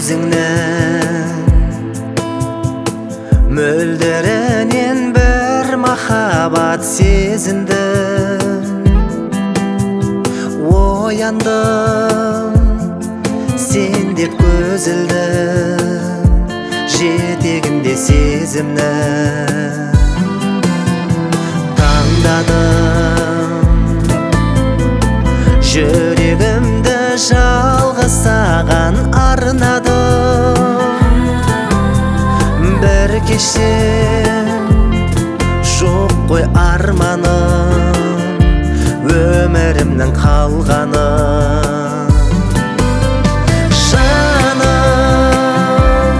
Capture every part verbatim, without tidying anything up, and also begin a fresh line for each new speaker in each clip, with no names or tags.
өзіңнің мөлдірінен бір махаббат сезіндім. Ояндым, сен деп көз ілдім, жетегінде сезімнің. Таңдадым, жүрегімді жалғыз саған арнадым. Бір кешем жоқ қой арманым, өмірімнің қалғаны. Жаным,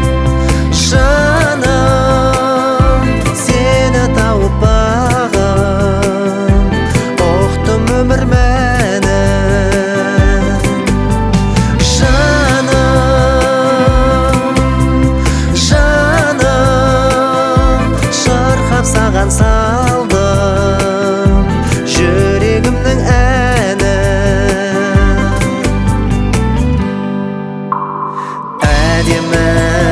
жаным, сені тауып бағым, ұқтым өмір мәнін. Жаным, жаным, шырқап саған салдым жүрегімнің әні. Әдемі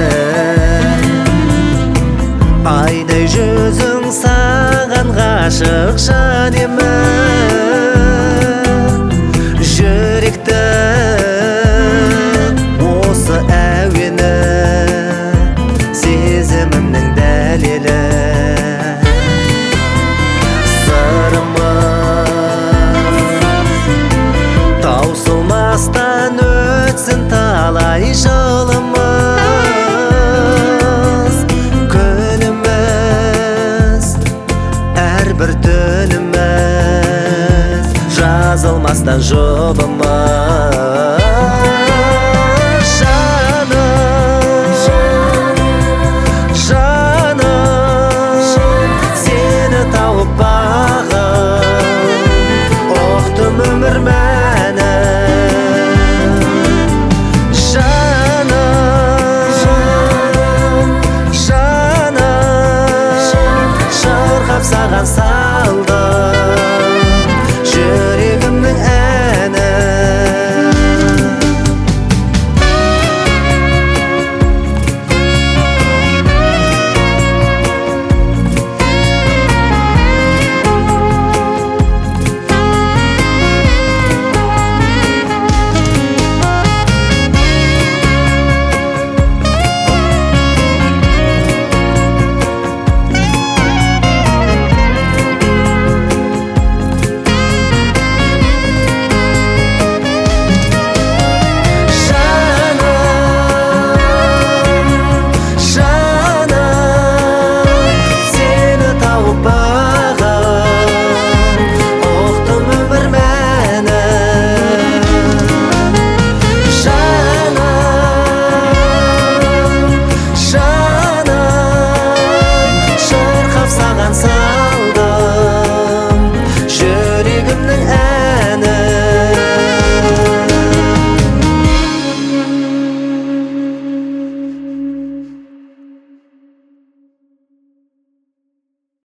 айдай жүзің, саған ғашық жан емі. Жүректі осы әуені, сезімімнің дәлелі. Таусылмастан өтсін талай жылымыз, күніміз, әрбір түніміз, жазылмастан жұбымыз.